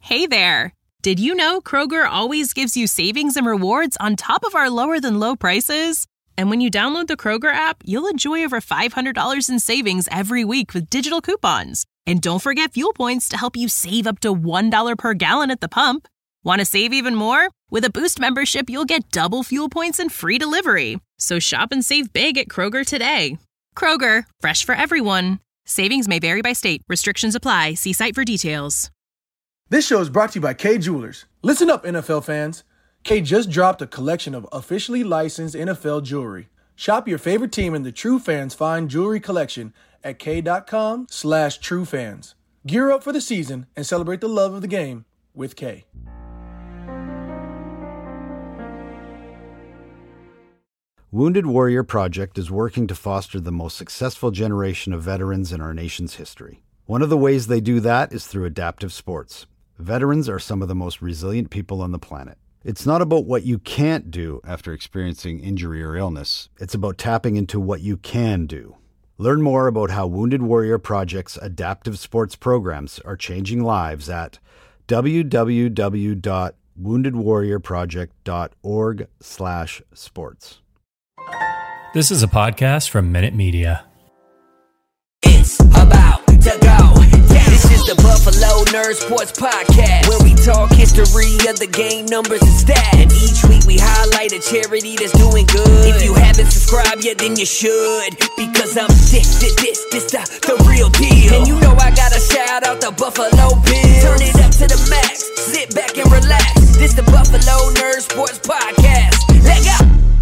Hey there! Did you know Kroger always gives you savings and rewards on top of our lower-than-low prices? And when you download the Kroger app, you'll enjoy over $500 in savings every week with digital coupons. And don't forget fuel points to help you save up to $1 per gallon at the pump. Want to save even more? With a Boost membership, you'll get double fuel points and free delivery. So shop and save big at Kroger today. Kroger, fresh for everyone. Savings may vary by state. Restrictions apply. See site for details. This show is brought to you by Kay Jewelers. Listen up, NFL fans. Kay just dropped a collection of officially licensed NFL jewelry. Shop your favorite team in the True Fans Fine Jewelry Collection at Kay.com/truefans. Gear up for the season and celebrate the love of the game with Kay. Wounded Warrior Project is working to foster the most successful generation of veterans in our nation's history. One of the ways they do that is through adaptive sports. Veterans are some of the most resilient people on the planet. It's not about what you can't do after experiencing injury or illness. It's about tapping into what you can do. Learn more about how Wounded Warrior Project's adaptive sports programs are changing lives at www.woundedwarriorproject.org/sports. This is a podcast from Minute Media. It's about to go. This is the Buffalo Nerd Sports Podcast, where we talk history of the game, numbers, and stats. And each week we highlight a charity that's doing good. If you haven't subscribed yet, then you should, because I'm this the real deal. And you know I gotta shout out the Buffalo Bills. Turn it up to the max, sit back and relax. This the Buffalo Nerd Sports Podcast. Let go.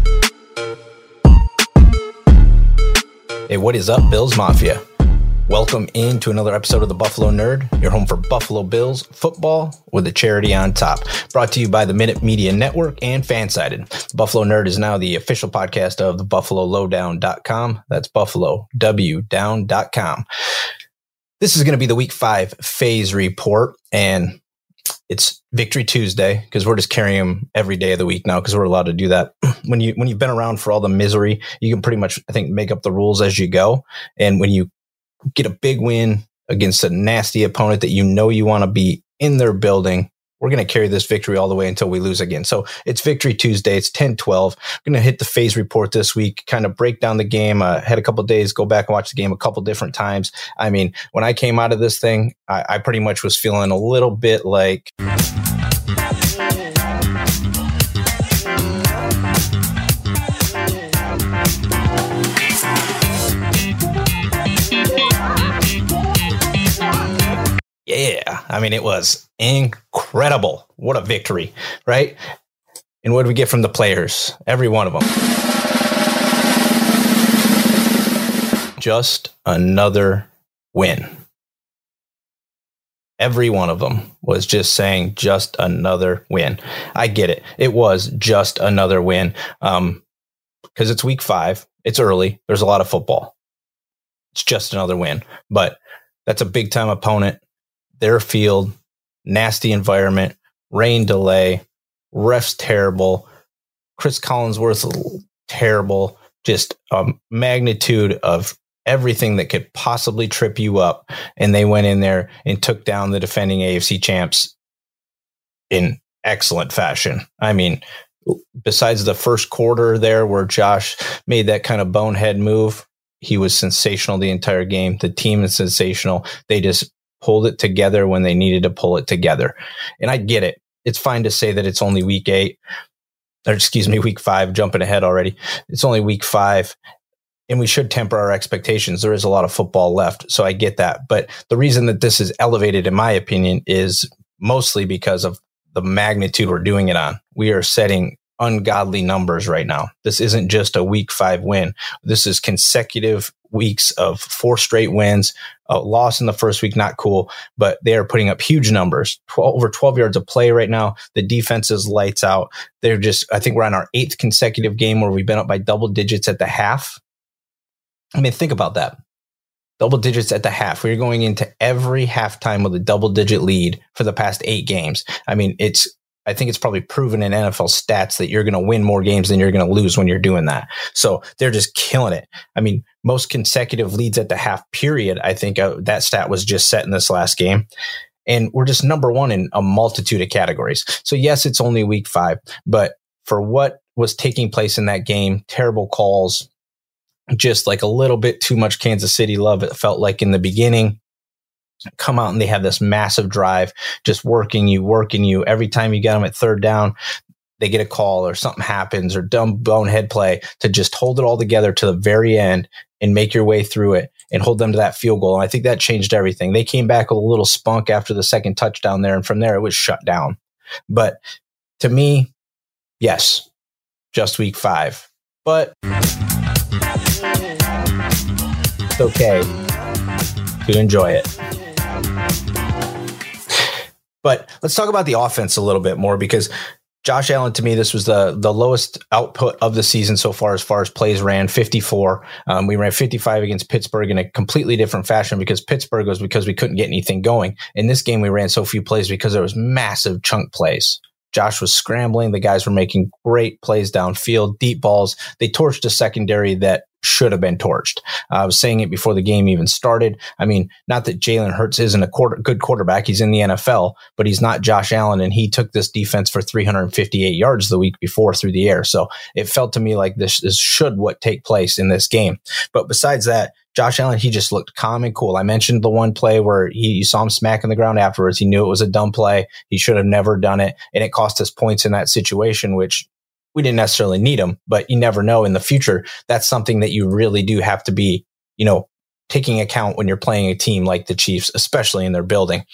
Hey, what is up, Bills Mafia? Welcome into another episode of the Buffalo Nerd, your home for Buffalo Bills football with a charity on top. Brought to you by the Minute Media Network and Fansided. The Buffalo Nerd is now the official podcast of the BuffaloLowdown.com. That's BuffaloWdown.com. This is going to be the Week 5 phase report, and it's Victory Tuesday because we're just carrying them every day of the week now because we're allowed to do that. When you've been around for all the misery, you can pretty much, I think, make up the rules as you go. And when you get a big win against a nasty opponent that you know you want to be in their building, we're going to carry this victory all the way until we lose again. So it's Victory Tuesday. It's 10-12. I'm going to hit the phase report this week, kind of break down the game. Had a couple of days, go back and watch the game a couple different times. I mean, when I came out of this thing, I pretty much was feeling a little bit like... Yeah, I mean, it was incredible. What a victory, right? And what do we get from the players? Every one of them. Just another win. Every one of them was just saying just another win. I get it. It was just another win because it's Week 5. It's early. There's a lot of football. It's just another win. But that's a big-time opponent. Their field, nasty environment, rain delay, refs terrible, Chris Collinsworth terrible, just a magnitude of everything that could possibly trip you up. And they went in there and took down the defending AFC champs in excellent fashion. I mean, besides the first quarter there where Josh made that kind of bonehead move, he was sensational the entire game. The team is sensational. They just pulled it together when they needed to pull it together. And I get it. It's fine to say that it's only Week 5, jumping ahead already. It's only Week 5, and we should temper our expectations. There is a lot of football left, so I get that. But the reason that this is elevated, in my opinion, is mostly because of the magnitude we're doing it on. We are setting ungodly numbers right now. This isn't just a Week 5 win. This is consecutive weeks of 4 straight wins. A loss in the first week, not cool, but they are putting up huge numbers. Over 12 yards of play right now. The defense is lights out. I think we're on our 8th consecutive game where we've been up by double digits at the half. I mean, think about that. Double digits at the half. We're going into every halftime with a double-digit lead for the past 8 games. I mean, I think it's probably proven in NFL stats that you're going to win more games than you're going to lose when you're doing that. So they're just killing it. I mean, most consecutive leads at the half period, I think that stat was just set in this last game. And we're just number one in a multitude of categories. So yes, it's only week 5, but for what was taking place in that game, terrible calls, just like a little bit too much Kansas City love, it felt like in the beginning. Come out and they have this massive drive, just working you. Every time you get them at third down, they get a call or something happens or dumb bonehead play to just hold it all together to the very end and make your way through it and hold them to that field goal. And I think that changed everything. They came back with a little spunk after the second touchdown there, and from there it was shut down. But to me, yes, just week 5. But it's okay to enjoy it. But let's talk about the offense a little bit more, because Josh Allen, to me, this was the lowest output of the season so far as plays ran, 54. We ran 55 against Pittsburgh in a completely different fashion, because Pittsburgh was because we couldn't get anything going. In this game, we ran so few plays because there was massive chunk plays. Josh was scrambling. The guys were making great plays downfield, deep balls. They torched a secondary that should have been torched. I was saying it before the game even started. I mean, not that Jalen Hurts isn't a good quarterback. He's in the NFL, but he's not Josh Allen, and he took this defense for 358 yards the week before through the air. So it felt to me like this is should what take place in this game. But besides that, Josh Allen, he just looked calm and cool. I mentioned the one play where you saw him smacking the ground afterwards. He knew it was a dumb play. He should have never done it, and it cost us points in that situation, which we didn't necessarily need them, but you never know in the future. That's something that you really do have to be, taking account when you're playing a team like the Chiefs, especially in their building.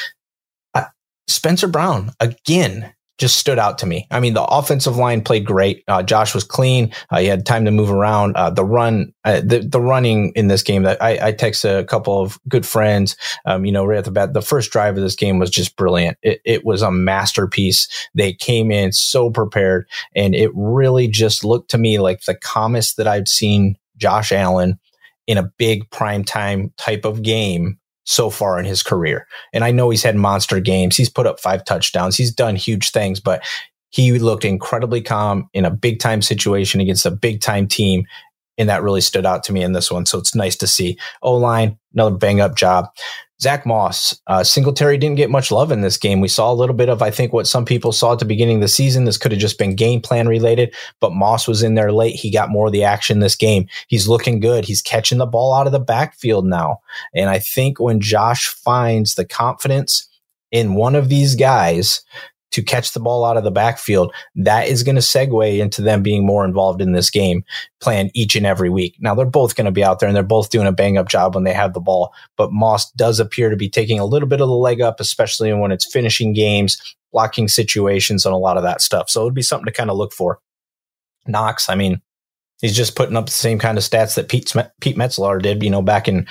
Spencer Brown, again, just stood out to me. I mean, the offensive line played great. Josh was clean. He had time to move around. The running in this game, that I texted a couple of good friends, right at the bat. The first drive of this game was just brilliant. It was a masterpiece. They came in so prepared, and it really just looked to me like the calmest that I've seen Josh Allen in a big primetime type of game so far in his career. And I know he's had monster games. He's put up 5 touchdowns. He's done huge things, but he looked incredibly calm in a big time situation against a big time team. And that really stood out to me in this one. So it's nice to see. O-line, another bang up job. Zach Moss, Singletary didn't get much love in this game. We saw a little bit of, I think, what some people saw at the beginning of the season. This could have just been game plan related, but Moss was in there late. He got more of the action this game. He's looking good. He's catching the ball out of the backfield now. And I think when Josh finds the confidence in one of these guys to catch the ball out of the backfield, that is going to segue into them being more involved in this game plan each and every week. Now, they're both going to be out there, and they're both doing a bang-up job when they have the ball, but Moss does appear to be taking a little bit of the leg up, especially when it's finishing games, blocking situations, and a lot of that stuff. So it would be something to kind of look for. Knox, I mean, he's just putting up the same kind of stats that Pete Metzelaar did, back in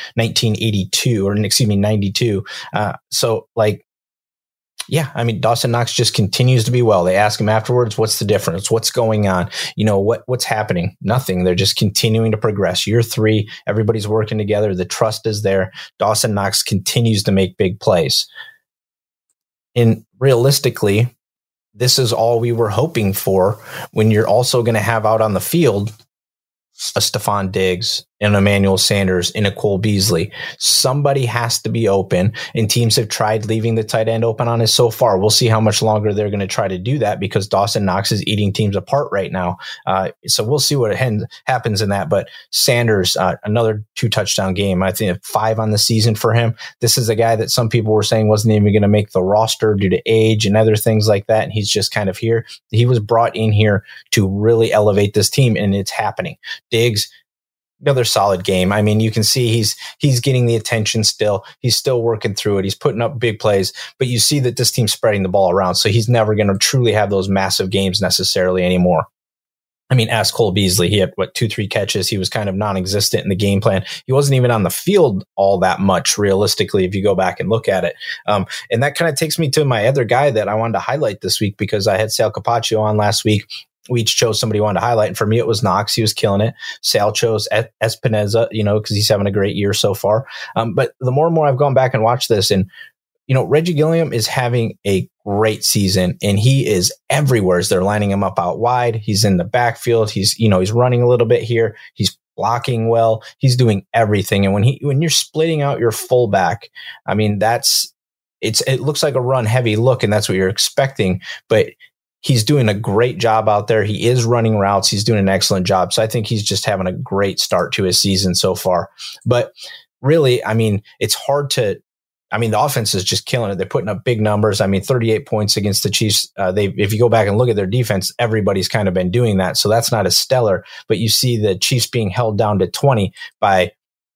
92. Yeah, I mean, Dawson Knox just continues to be well. They ask him afterwards, what's the difference? What's going on? What's happening? Nothing. They're just continuing to progress. Year 3, everybody's working together. The trust is there. Dawson Knox continues to make big plays. And realistically, this is all we were hoping for when you're also going to have out on the field a Stephon Diggs, and Emmanuel Sanders, and a Cole Beasley. Somebody has to be open, and teams have tried leaving the tight end open on us so far. We'll see how much longer they're going to try to do that, because Dawson Knox is eating teams apart right now. So we'll see what happens in that. But Sanders, another 2-touchdown game. I think 5 on the season for him. This is a guy that some people were saying wasn't even going to make the roster due to age and other things like that, and he's just kind of here. He was brought in here to really elevate this team, and it's happening. Diggs, another solid game. I mean, you can see he's getting the attention still. He's still working through it. He's putting up big plays, but you see that this team's spreading the ball around, so he's never going to truly have those massive games necessarily anymore. I mean, ask Cole Beasley. He had 2-3 catches. He was kind of non-existent in the game plan. He wasn't even on the field all that much, realistically, if you go back and look at it. And that kind of takes me to my other guy that I wanted to highlight this week, because I had Sal Capaccio on last week. We each chose somebody we wanted to highlight. And for me, it was Knox. He was killing it. Sal chose Espinoza, because he's having a great year so far. But the more and more I've gone back and watched this, and, Reggie Gilliam is having a great season, and he is everywhere as they're lining him up out wide. He's in the backfield. He's running a little bit here. He's blocking well. He's doing everything. And when you're splitting out your fullback, I mean, it looks like a run heavy look, and that's what you're expecting, but he's doing a great job out there. He is running routes. He's doing an excellent job. So I think he's just having a great start to his season so far. But really, I mean, it's hard to, I mean, the offense is just killing it. They're putting up big numbers. I mean, 38 points against the Chiefs. If you go back and look at their defense, everybody's kind of been doing that. So that's not as stellar, but you see the Chiefs being held down to 20 by,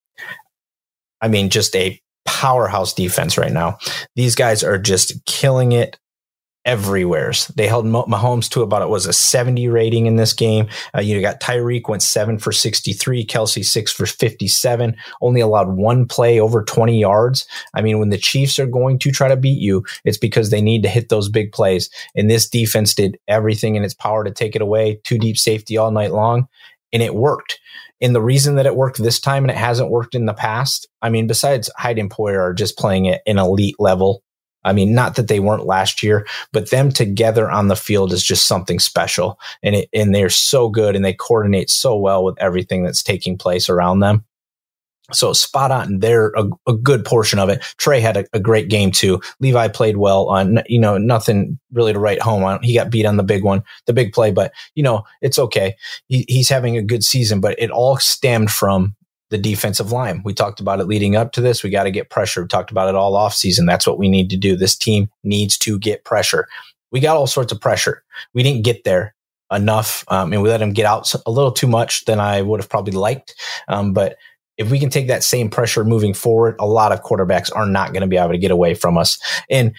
I mean, just a powerhouse defense right now. These guys are just killing it everywhere. They held Mahomes to about, it was a 70 rating in this game. You got Tyreek went 7 for 63, Kelsey 6 for 57, only allowed one play over 20 yards. I mean, when the Chiefs are going to try to beat you, it's because they need to hit those big plays. And this defense did everything in its power to take it away. 2 deep safety all night long, and it worked. And the reason that it worked this time and it hasn't worked in the past, I mean, besides Hyde and Poyer are just playing at an elite level. I mean, not that they weren't last year, but them together on the field is just something special. And they're so good, and they coordinate so well with everything that's taking place around them. So spot on there, a good portion of it. Trey had a great game too. Levi played well on, nothing really to write home on. He got beat on the big play, but it's okay. He's having a good season, but it all stemmed from the defensive line. We talked about it leading up to this. We got to get pressure. We talked about it all off season. That's what we need to do. This team needs to get pressure. We got all sorts of pressure. We didn't get there enough. And we let them get out a little too much than I would have probably liked. But if we can take that same pressure moving forward, a lot of quarterbacks are not going to be able to get away from us. And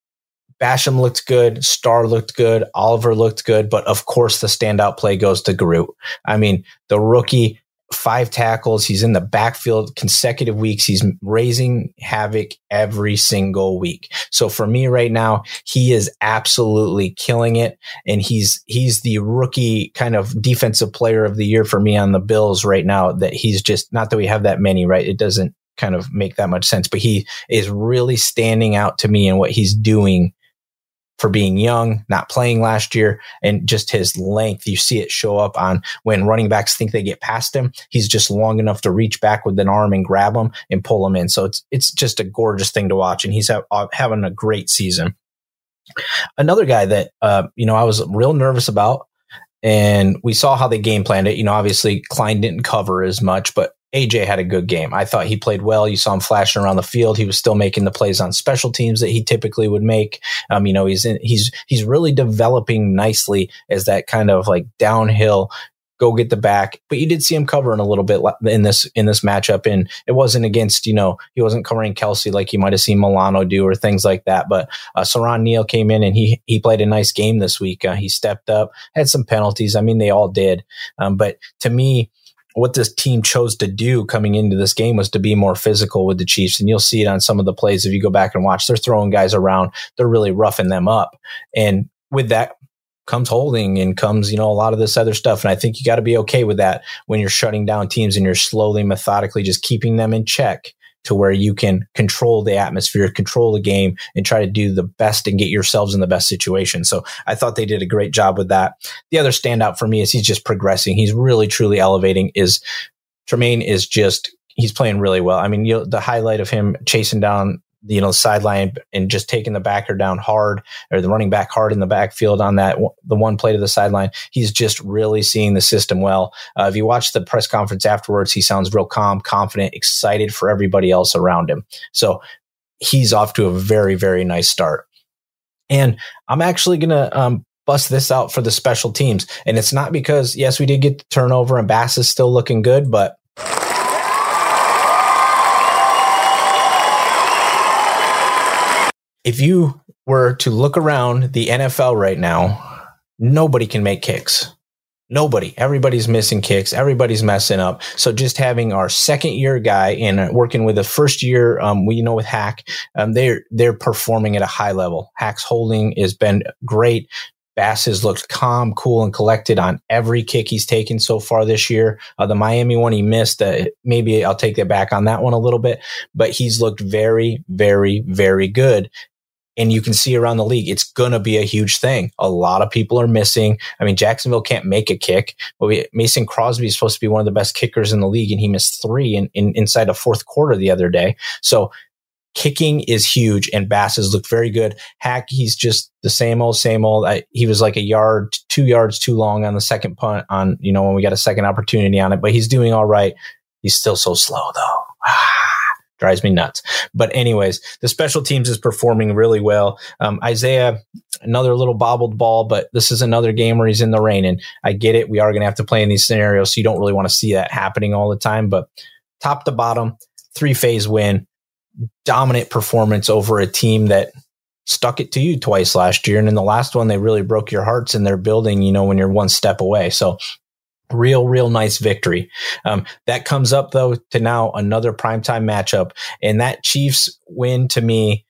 Basham looked good. Starr looked good. Oliver looked good. But of course, the standout play goes to Groot. I mean, the rookie, 5 tackles. He's in the backfield consecutive weeks. He's raising havoc every single week. So for me right now, he is absolutely killing it. And he's the rookie kind of defensive player of the year for me on the Bills right now. That he's just, not that we have that many, right? It doesn't kind of make that much sense, but he is really standing out to me in what he's doing for being young, not playing last year, and just his length. You see it show up on when running backs think they get past him. He's just long enough to reach back with an arm and grab him and pull him in. So it's just a gorgeous thing to watch, and he's having a great season. Another guy that I was real nervous about, and we saw how they game planned it. Obviously Klein didn't cover as much, but AJ had a good game. I thought he played well. You saw him flashing around the field. He was still making the plays on special teams that he typically would make. He's really developing nicely as that kind of like downhill, go get the back. But you did see him covering a little bit in this matchup, and it wasn't against, he wasn't covering Kelsey like you might have seen Milano do or things like that. But Saran Neal came in and he played a nice game this week. He stepped up, had some penalties. I mean, they all did. But to me, what this team chose to do coming into this game was to be more physical with the Chiefs. And you'll see it on some of the plays. If you go back and watch, they're throwing guys around. They're really roughing them up. And with that comes holding and comes, a lot of this other stuff. And I think you got to be okay with that when you're shutting down teams and you're slowly, methodically just keeping them in check to where you can control the atmosphere, control the game, and try to do the best and get yourselves in the best situation. So I thought they did a great job with that. The other standout for me is he's just progressing. He's really, truly elevating. Tremaine is just, he's playing really well. I mean, the highlight of him chasing down the sideline and just taking the backer down hard, or the running back hard in the backfield on the one play to the sideline. He's just really seeing the system well. If you watch the press conference afterwards, he sounds real calm, confident, excited for everybody else around him. So he's off to a very, very nice start. And I'm actually going to bust this out for the special teams. And it's not because, yes, we did get the turnover and Bass is still looking good, but if you were to look around the NFL right now, nobody can make kicks. Nobody. Everybody's missing kicks. Everybody's messing up. So just having our second year guy and working with a first year, with Hack, they're performing at a high level. Hack's holding has been great. Bass has looked calm, cool, and collected on every kick he's taken so far this year. The Miami one he missed, maybe I'll take that back on that one a little bit, but he's looked very, very, very good. And you can see around the league, it's going to be a huge thing. A lot of people are missing. I mean, Jacksonville can't make a kick. But Mason Crosby is supposed to be one of the best kickers in the league, and he missed 3 inside a fourth quarter the other day. So Kicking is huge, and Bass has looked very good. Hack, he's just the same old. He was like 2 yards too long on the second punt on, when we got a second opportunity on it, but he's doing all right. He's still so slow though. Drives me nuts. But anyways, the special teams is performing really well. Isaiah, another little bobbled ball, but this is another game where he's in the rain, and I get it. We are going to have to play in these scenarios, so you don't really want to see that happening all the time, but top to bottom, 3-phase win. Dominant performance over a team that stuck it to you twice last year. And in the last one, they really broke your hearts in their building, when you're one step away. So real nice victory. That comes up though to now another primetime matchup. And that Chiefs win to me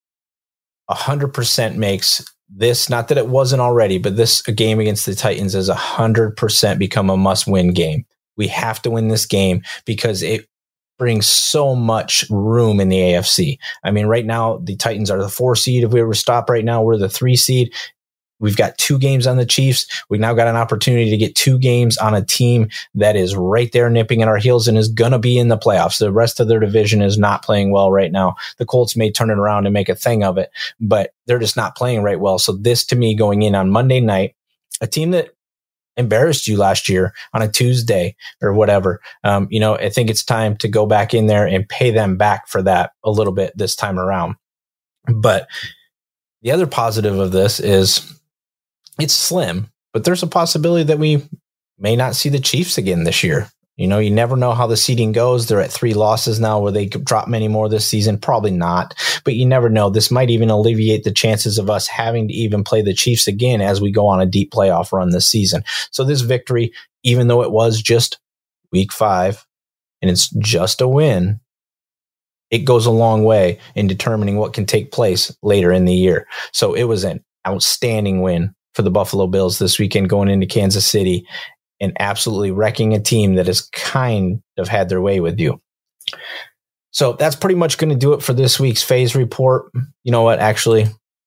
100% makes this, not that it wasn't already, but this game against the Titans is 100% become a must-win game. We have to win this game because it brings so much room in the AFC. I mean, right now, the Titans are the 4 seed. If we were to stop right now, we're the 3 seed. We've got 2 games on the Chiefs. We've now got an opportunity to get 2 games on a team that is right there nipping at our heels and is going to be in the playoffs. The rest of their division is not playing well right now. The Colts may turn it around and make a thing of it, but they're just not playing right well. So this, to me, going in on Monday night, a team that embarrassed you last year on a Tuesday or whatever. I think it's time to go back in there and pay them back for that a little bit this time around. But the other positive of this is it's slim, but there's a possibility that we may not see the Chiefs again this year. You never know how the seeding goes. They're at 3 losses now. Will they drop many more this season? Probably not, but you never know. This might even alleviate the chances of us having to even play the Chiefs again as we go on a deep playoff run this season. So this victory, even though it was just week 5 and it's just a win, it goes a long way in determining what can take place later in the year. So it was an outstanding win for the Buffalo Bills this weekend going into Kansas City and absolutely wrecking a team that has kind of had their way with you. So that's pretty much going to do it for this week's phase report. You know what? Actually,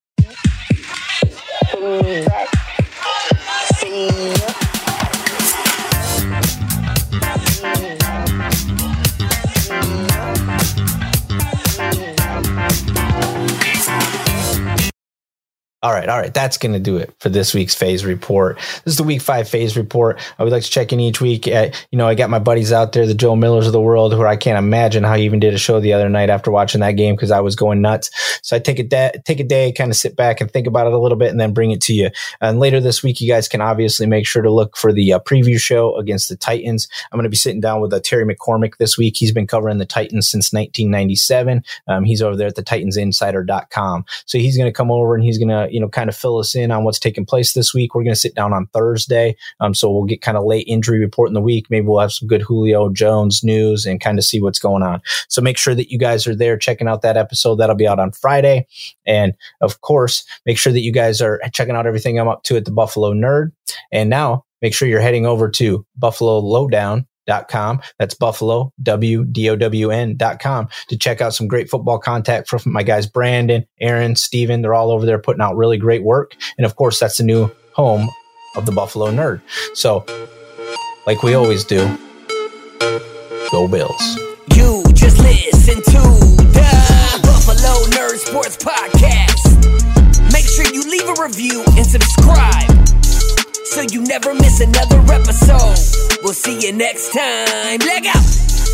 All right. That's going to do it for this week's phase report. This is the week 5 phase report. I would like to check in each week. I got my buddies out there, the Joe Millers of the world, who I can't imagine how you even did a show the other night after watching that game because I was going nuts. So I take a day, kind of sit back and think about it a little bit and then bring it to you. And later this week, you guys can obviously make sure to look for the preview show against the Titans. I'm going to be sitting down with Terry McCormick this week. He's been covering the Titans since 1997. He's over there at the TitansInsider.com. So he's going to come over and he's going to, kind of fill us in on what's taking place this week. We're going to sit down on Thursday. So we'll get kind of late injury report in the week. Maybe we'll have some good Julio Jones news and kind of see what's going on. So make sure that you guys are there checking out that episode. That'll be out on Friday. And of course, make sure that you guys are checking out everything I'm up to at the Buffalo Nerd. And now make sure you're heading over to BuffaloLowdown.com. That's Buffalo, WDOWN.com to check out some great football content from my guys, Brandon, Aaron, Steven. They're all over there putting out really great work. And of course, that's the new home of the Buffalo Nerd. So like we always do, go Bills. You just listen to the Buffalo Nerd Sports Podcast. Make sure you leave a review and subscribe so you never miss another episode. We'll see you next time. Leg out!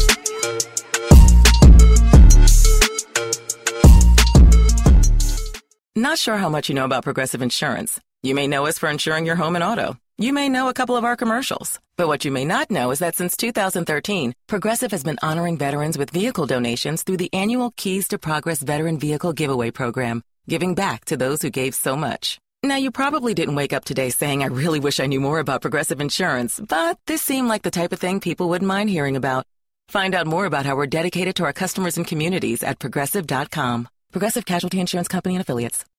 Not sure how much you know about Progressive Insurance. You may know us for insuring your home and auto. You may know a couple of our commercials. But what you may not know is that since 2013, Progressive has been honoring veterans with vehicle donations through the annual Keys to Progress Veteran Vehicle Giveaway Program, giving back to those who gave so much. Now, you probably didn't wake up today saying, I really wish I knew more about Progressive Insurance, but this seemed like the type of thing people wouldn't mind hearing about. Find out more about how we're dedicated to our customers and communities at Progressive.com. Progressive Casualty Insurance Company and Affiliates.